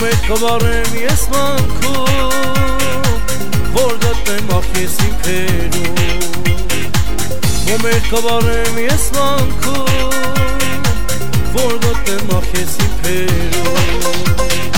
Ում էր կվարեմ ես մանքում, որ գտնեմ աղ ես իմ փերում։ Ում էր կվարեմ ես մանքում, որ գտնեմ աղ ես իմ փերում։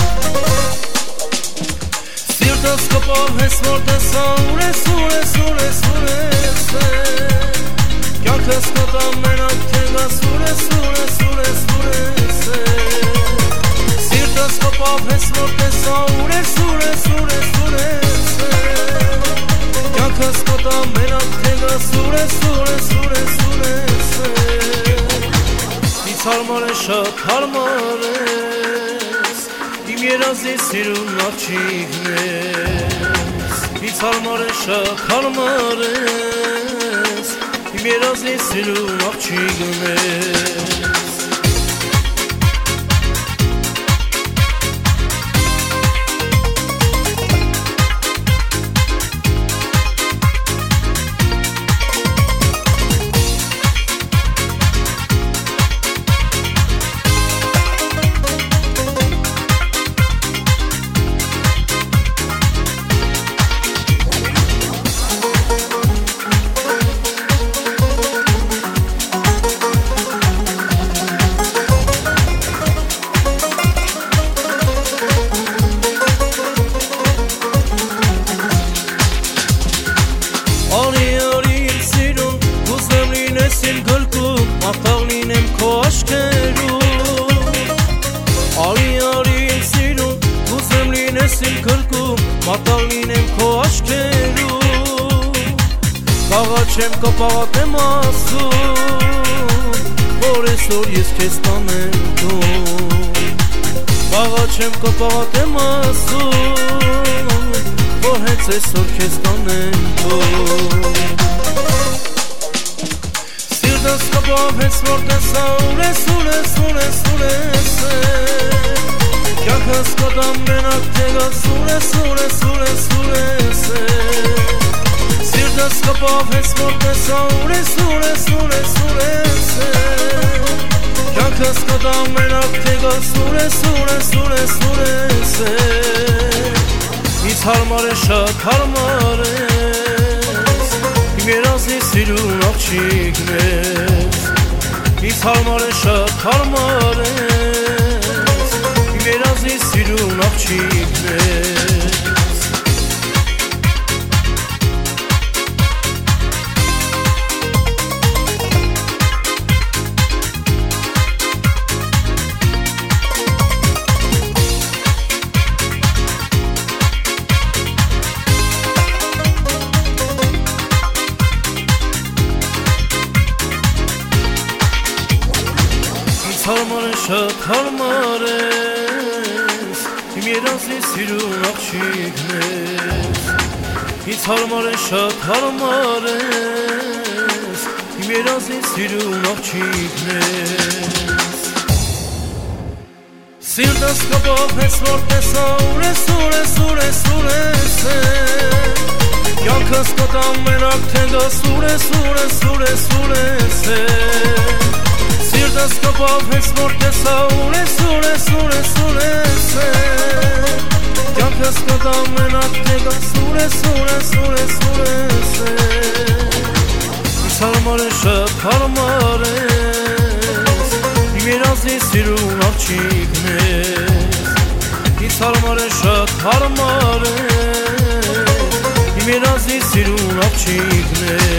Սիրտս կպահես, որ տեսա ուրես, ուրես, ուրես, ուրես է, կյանքս կտամ մենակ թե գաս ուրես, ուրես, ուրես, ուրես է, սիրտս կպահես, որ տեսա ուրես, ուրես, ուրես, ուրես է, կյանքս կտամ մենակ թե գաս ուրես, ուրես, ուրես, ուրես է, ինձ հարմար է, շատ հարմար ես, իմ երազի սիրուն աղջիկն ես, ինձ հարմար է, շատ հարմար ես, իմ երազի սիրուն աղջիկն ես։ Մատաղ լինեմ քո աչքերում, արի արի իմ սիրուն, կուզեմ լինես իմ գրկում, մատաղ լինեմ քո աչքերում, կաղաչեմ կպաղատեմ ասում, որ այսօր ես քեզ տանեմ տուն, կաղաչեմ կպաղատեմ ասում, որ հենց այսօր քեզ տանեմ տուն։ Սիրտս կպահես, որ տեսա ուրես, ուրես, ուրես, ուրես է, կյանքս կտամ մենակ թե գաս ուրես, ուրես, ուրես, ուրես է, սիրտս կպահես, որ տեսա ուրես, ուրես, ուրես, ուրես է, կյանքս կտամ մենակ թե գաս ուրես, ուրես, ուրես, ուրես է, ինձ հարմար է, շատ հարմար ես, իմ երազի սիրուն աղջիկն ես, ինձ հարմար է, շատ հարմար ես, իմ երազի սիրուն աղջիկն ես։ Հարմար է, շատ հարմար ես, իմ երազի սիրուն աղջիկն ես, ինձ հարմար է, շատ հարմար ես, իմ երազի սիրուն աղջիկն ես։ Սիրտս կպահես, որ տեսա ուրես, ուրես, ուրես, ուրես է, կյանքս կտամ մենակ թե գաս ուրես, ուրես, ուրես, ուրես է, սիրտս կպահես, որ տեսա ուրես, ուրես, ուրես, ուրես է, կյանքս կտամ մենակ թե գաս ուրես, ուրես, ուրես, ուրես է, ինձ հարմար է, շատ հարմար ես, իմ երազի սիրուն աղջիկն ես, ինձ հարմար է, շատ հարմար ես, իմ երազի սիրուն աղջիկն ես։